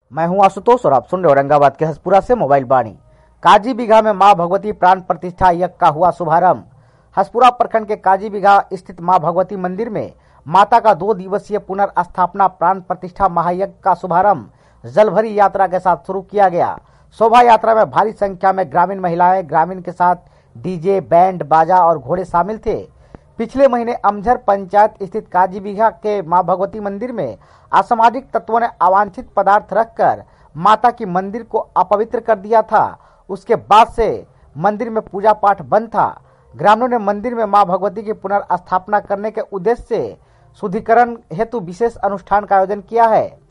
मैं हूं आशुतोष और आप सुन रहे औरंगाबाद के हसपुरा से मोबाइल बाणी। काजी बीघा में मां भगवती प्राण प्रतिष्ठा यज्ञ का हुआ शुभारंभ। हसपुरा प्रखंड के काजी बीघा स्थित मां भगवती मंदिर में माता का 2 दिवसीय पुनर्स्थापना प्राण प्रतिष्ठा महायज्ञ का शुभारंभ जलभरी यात्रा के साथ शुरू किया गया। शोभा यात्रा में भारी संख्या में ग्रामीण महिलाएं ग्रामीण के साथ डीजे, बैंड बाजा और घोड़े शामिल थे। पिछले महीने अमझर पंचायत स्थित काजी बीघा के मां भगवती मंदिर में असामाजिक तत्वों ने अवांछित पदार्थ रखकर माता की मंदिर को अपवित्र कर दिया था। उसके बाद से मंदिर में पूजा पाठ बंद था। ग्रामीणों ने मंदिर में मां भगवती की पुनर्स्थापना करने के उद्देश्य से शुद्धिकरण हेतु विशेष अनुष्ठान का आयोजन किया है।